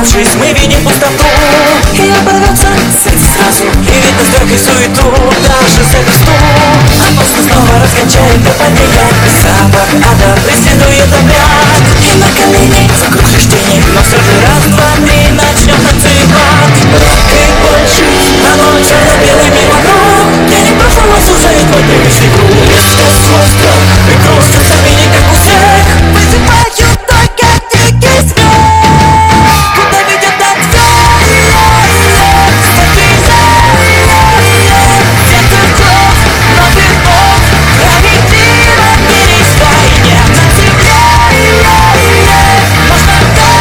Обернувшись, мы видим пустоту, и оборвется светит сразу, и видно страх и суету, даже за версту. А после снова раскачает дыхание, запах ада преследует обряд. И на колени вокруг рождения, но все же раз, два, три начнем танцевать. Рок и больше, оно черно-белыми вокруг, тени прошлого сужает мой привычный круг. Резко свой страх, и грусть сами не как у всех, вызывают только дикий смех. Куда ведет так все? Сердце кровь, новый бог, справедливо перестроение на земле. Можно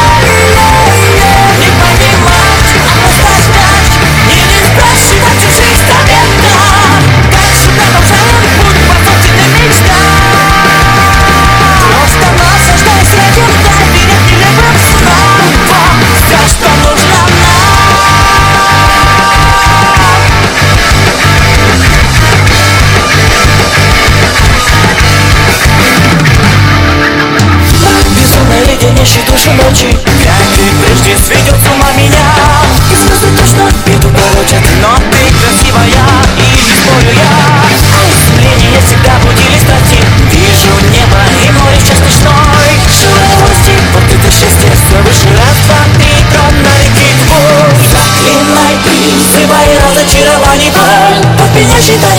не понимать, а просто ждать, или спрашивать чужих советов. Дальше продолжаем путь по собственным мечтам. Просто наслаждаясь этим, доверять нелепым снам. Все, что нужно нам. Безумно леденящей душу ночи, как и прежде сведет с ума меня. И звезды точно беду порочат, но ты красивая, и не спорю я. А изумление всегда будили страсти. Вижу небо и море час ночной. Желаю власти, вот это счастье, все выше раз, два, три, трон на реки твой. Заклинай, призывай разочарований боль, под меня считай.